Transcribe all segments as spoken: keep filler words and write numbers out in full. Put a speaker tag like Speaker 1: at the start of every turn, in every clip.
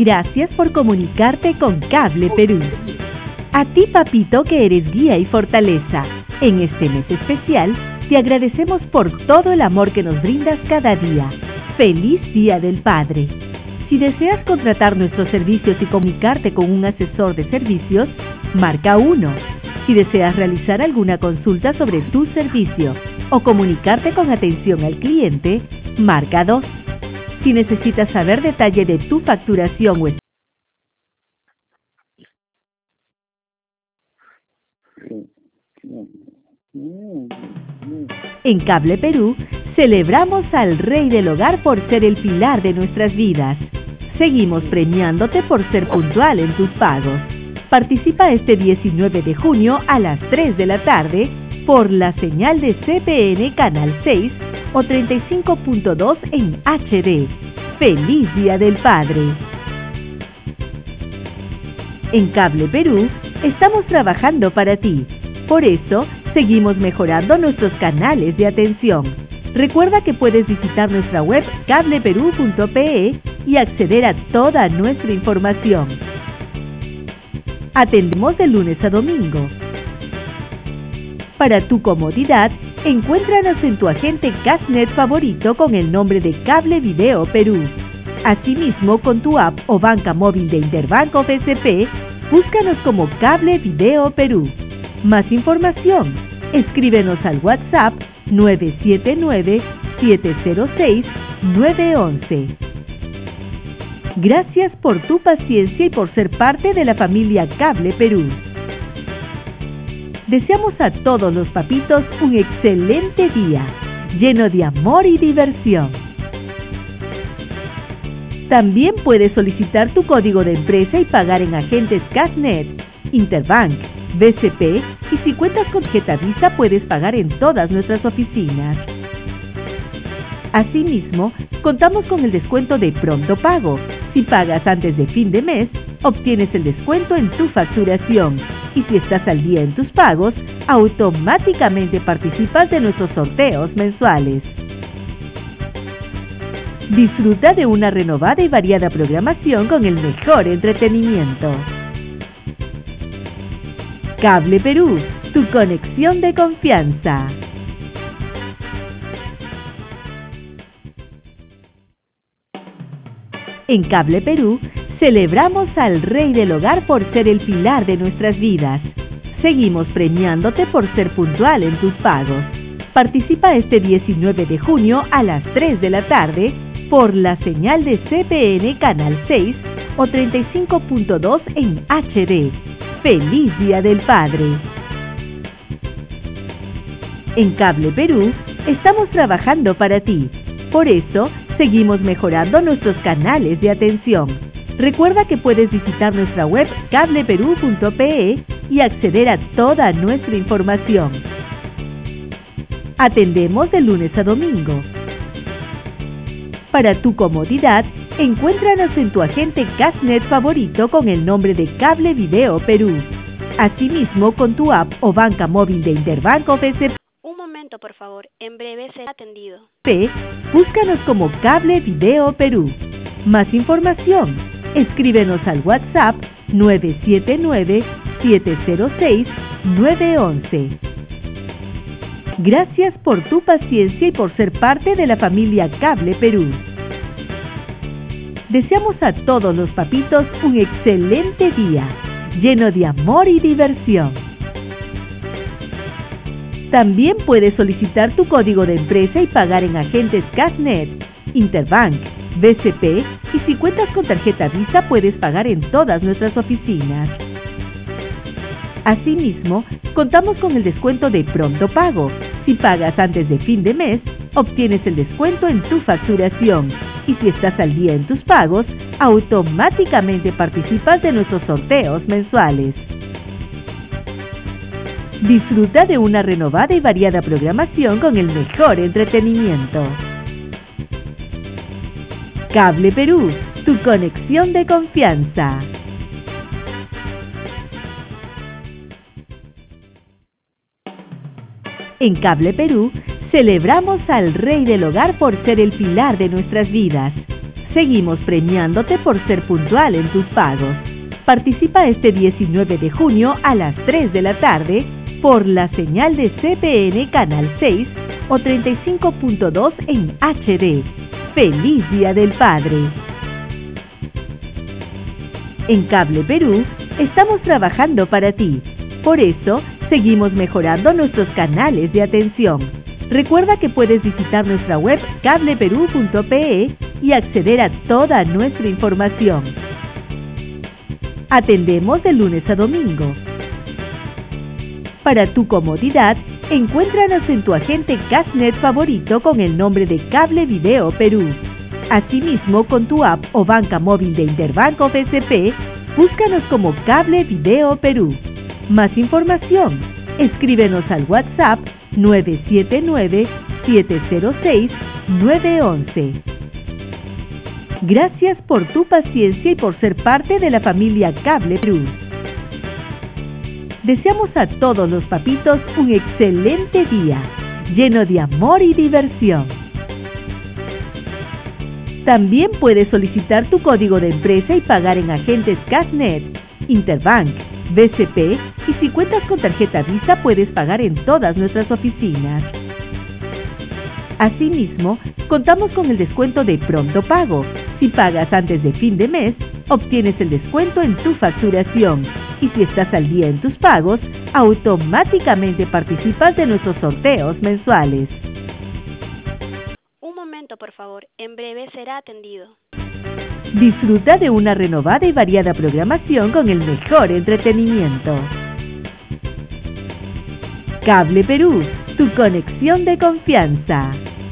Speaker 1: Gracias por comunicarte con Cable Perú. A ti, papito, que eres guía y fortaleza. En este mes especial, te agradecemos por todo el amor que nos brindas cada día. ¡Feliz Día del Padre! Si deseas contratar nuestros servicios y comunicarte con un asesor de servicios, marca uno. Si deseas realizar alguna consulta sobre tu servicio o comunicarte con atención al cliente, marca dos. Si necesitas saber detalle de tu facturación o en Cable Perú, celebramos al Rey del Hogar por ser el pilar de nuestras vidas. Seguimos premiándote por ser puntual en tus pagos. Participa este diecinueve de junio a las tres de la tarde por la señal de C P N Canal seis o treinta y cinco punto dos en H D. ¡Feliz Día del Padre! En Cable Perú, estamos trabajando para ti. Por eso, seguimos mejorando nuestros canales de atención. Recuerda que puedes visitar nuestra web cable perú punto pe y acceder a toda nuestra información. Atendemos de lunes a domingo. Para tu comodidad, encuéntranos en tu agente Cashnet favorito con el nombre de Cable Video Perú. Asimismo, con tu app o banca móvil de Interbank o B C P, búscanos como Cable Video Perú. Más información, escríbenos al WhatsApp nueve siete nueve, siete cero seis, nueve once. Gracias por tu paciencia y por ser parte de la familia Cable Perú. Deseamos a todos los papitos un excelente día, lleno de amor y diversión. También puedes solicitar tu código de empresa y pagar en agentes Cashnet, Interbank, B C P y si cuentas con tarjeta Visa puedes pagar en todas nuestras oficinas. Asimismo, contamos con el descuento de Pronto Pago. Si pagas antes de fin de mes, obtienes el descuento en tu facturación. Y si estás al día en tus pagos, automáticamente participas de nuestros sorteos mensuales. Disfruta de una renovada y variada programación con el mejor entretenimiento. Cable Perú, tu conexión de confianza. En Cable Perú, celebramos al Rey del Hogar por ser el pilar de nuestras vidas. Seguimos premiándote por ser puntual en tus pagos. Participa este diecinueve de junio a las tres de la tarde por la señal de C P N Canal seis o treinta y cinco punto dos en H D. ¡Feliz Día del Padre! En Cable Perú, estamos trabajando para ti. Por eso, seguimos mejorando nuestros canales de atención. Recuerda que puedes visitar nuestra web cable perú punto pe y acceder a toda nuestra información. Atendemos de lunes a domingo. Para tu comodidad, encuéntranos en tu agente Cashnet favorito con el nombre de Cable Video Perú. Asimismo, con tu app o banca móvil de Interbank o B C P.
Speaker 2: Un momento, por favor. En breve será atendido.
Speaker 1: P, búscanos como Cable Video Perú. Más información, escríbenos al WhatsApp nueve siete nueve, siete cero seis, nueve once. Gracias por tu paciencia y por ser parte de la familia Cable Perú. Deseamos a todos los papitos un excelente día, lleno de amor y diversión. También puedes solicitar tu código de empresa y pagar en agentes Cashnet, Interbank, B C P y si cuentas con tarjeta Visa puedes pagar en todas nuestras oficinas. Asimismo, contamos con el descuento de Pronto Pago. Si pagas antes de fin de mes, obtienes el descuento en tu facturación. Y si estás al día en tus pagos, automáticamente participas de nuestros sorteos mensuales. Disfruta de una renovada y variada programación con el mejor entretenimiento. Cable Perú, tu conexión de confianza. En Cable Perú, celebramos al Rey del Hogar por ser el pilar de nuestras vidas. Seguimos premiándote por ser puntual en tus pagos. Participa este diecinueve de junio a las tres de la tarde por la señal de C P N Canal seis o treinta y cinco punto dos en H D. ¡Feliz Día del Padre! En Cable Perú estamos trabajando para ti. Por eso, seguimos mejorando nuestros canales de atención. Recuerda que puedes visitar nuestra web cable perú punto pe y acceder a toda nuestra información. Atendemos de lunes a domingo. Para tu comodidad, encuéntranos en tu agente Cashnet favorito con el nombre de Cable Video Perú. Asimismo, con tu app o banca móvil de Interbanco B C P, búscanos como Cable Video Perú. Más información, escríbenos al WhatsApp nueve siete nueve, siete cero seis, nueve uno uno. Gracias por tu paciencia y por ser parte de la familia Cable Perú. Deseamos a todos los papitos un excelente día, lleno de amor y diversión. También puedes solicitar tu código de empresa y pagar en agentes Cashnet, Interbank, B C P y si cuentas con tarjeta Visa puedes pagar en todas nuestras oficinas. Asimismo, contamos con el descuento de Pronto Pago. Si pagas antes de fin de mes, obtienes el descuento en tu facturación. Y si estás al día en tus pagos, automáticamente participas de nuestros sorteos mensuales.
Speaker 2: Un momento, por favor. En breve será atendido.
Speaker 1: Disfruta de una renovada y variada programación con el mejor entretenimiento. Cable Perú, tu conexión de confianza.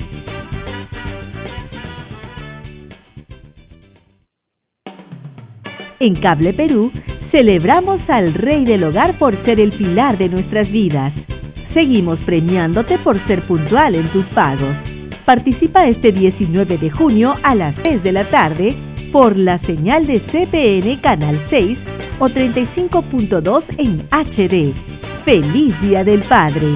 Speaker 1: En Cable Perú, celebramos al Rey del Hogar por ser el pilar de nuestras vidas. Seguimos premiándote por ser puntual en tus pagos. Participa este diecinueve de junio a las tres de la tarde por la señal de C P N Canal seis o treinta y cinco punto dos en H D. ¡Feliz Día del Padre!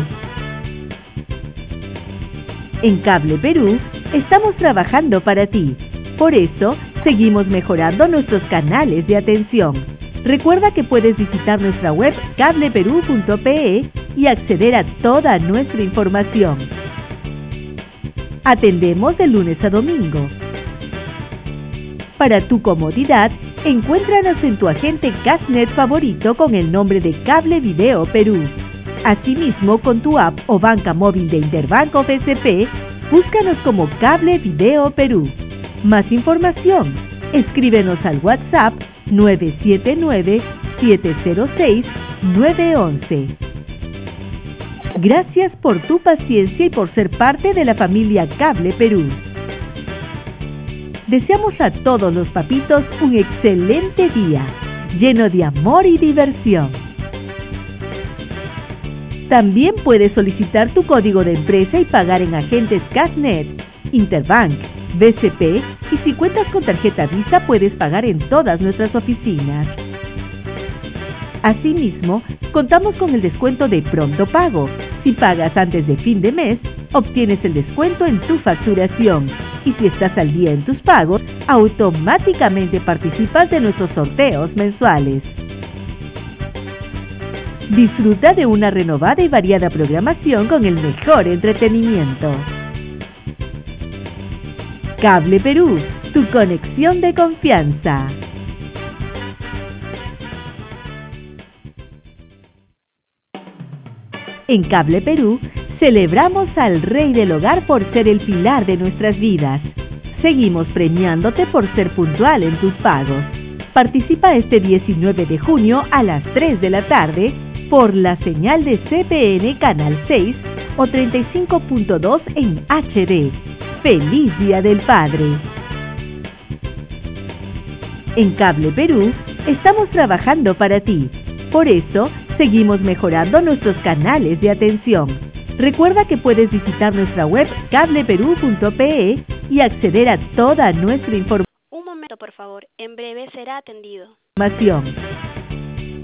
Speaker 1: En Cable Perú estamos trabajando para ti. Por eso, seguimos mejorando nuestros canales de atención. Recuerda que puedes visitar nuestra web cable perú punto pe y acceder a toda nuestra información. Atendemos de lunes a domingo. Para tu comodidad, encuéntranos en tu agente Cashnet favorito con el nombre de Cable Video Perú. Asimismo, con tu app o banca móvil de Interbanco B C P, búscanos como Cable Video Perú. Más información, escríbenos al WhatsApp nueve siete nueve, siete cero seis, nueve uno uno. Gracias por tu paciencia y por ser parte de la familia Cable Perú. Deseamos a todos los papitos un excelente día, lleno de amor y diversión. También puedes solicitar tu código de empresa y pagar en agentes Cashnet, Interbank, B C P y si cuentas con tarjeta Visa puedes pagar en todas nuestras oficinas. Asimismo, contamos con el descuento de Pronto Pago. Si pagas antes de fin de mes, obtienes el descuento en tu facturación. Y si estás al día en tus pagos, automáticamente participas de nuestros sorteos mensuales. Disfruta de una renovada y variada programación con el mejor entretenimiento. Cable Perú, tu conexión de confianza. En Cable Perú, celebramos al Rey del Hogar por ser el pilar de nuestras vidas. Seguimos premiándote por ser puntual en tus pagos. Participa este diecinueve de junio a las tres de la tarde por la señal de C P N Canal seis o treinta y cinco punto dos en H D. ¡Feliz Día del Padre! En Cable Perú estamos trabajando para ti. Por eso, seguimos mejorando nuestros canales de atención. Recuerda que puedes visitar nuestra web cable perú punto pe y acceder a toda nuestra información.
Speaker 2: Un momento, por favor. En breve será atendido.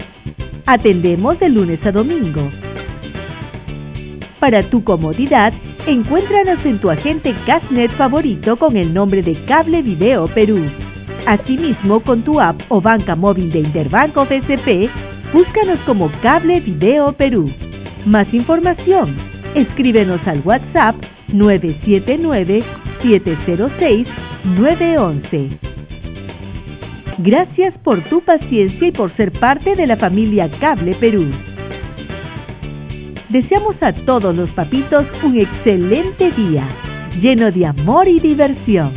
Speaker 1: Atendemos de lunes a domingo. Para tu comodidad, Encuéntranos en tu agente Cashnet favorito con el nombre de Cable Video Perú. Asimismo, con tu app o banca móvil de Interbanco B C P, búscanos como Cable Video Perú. Más información, escríbenos al WhatsApp nueve siete nueve, siete cero seis, nueve uno uno. Gracias por tu paciencia y por ser parte de la familia Cable Perú. Deseamos a todos los papitos un excelente día, lleno de amor y diversión.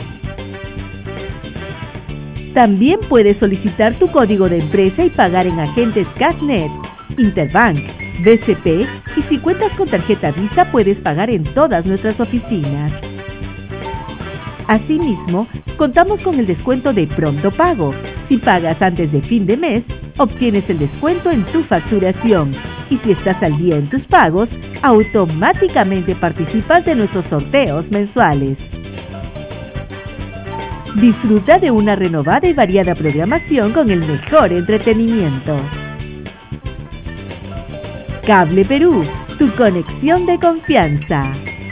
Speaker 1: También puedes solicitar tu código de empresa y pagar en agentes Cashnet, Interbank, B C P, y si cuentas con tarjeta Visa puedes pagar en todas nuestras oficinas. Asimismo, contamos con el descuento de Pronto Pago. Si pagas antes de fin de mes, obtienes el descuento en tu facturación. Y si estás al día en tus pagos, automáticamente participas de nuestros sorteos mensuales. Disfruta de una renovada y variada programación con el mejor entretenimiento. Cable Perú, tu conexión de confianza.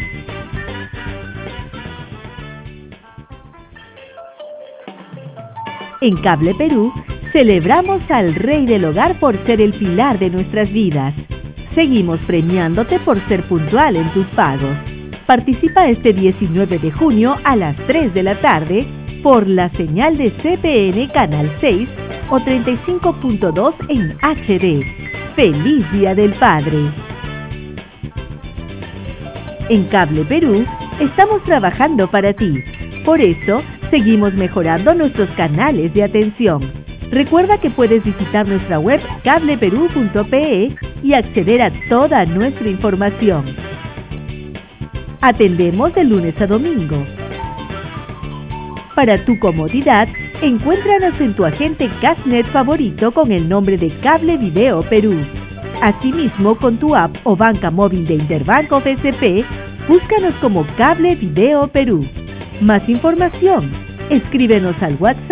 Speaker 1: En Cable Perú, celebramos al Rey del Hogar por ser el pilar de nuestras vidas. Seguimos premiándote por ser puntual en tus pagos. Participa este diecinueve de junio a las tres de la tarde por la señal de C P N Canal seis o treinta y cinco punto dos en H D. ¡Feliz Día del Padre! En Cable Perú, estamos trabajando para ti. Por eso, seguimos mejorando nuestros canales de atención. Recuerda que puedes visitar nuestra web cable perú punto pe y acceder a toda nuestra información. Atendemos de lunes a domingo. Para tu comodidad, encuéntranos en tu agente Cashnet favorito con el nombre de Cable Video Perú. Asimismo, con tu app o banca móvil de Interbanco B C P, búscanos como Cable Video Perú. Más información, escríbenos al WhatsApp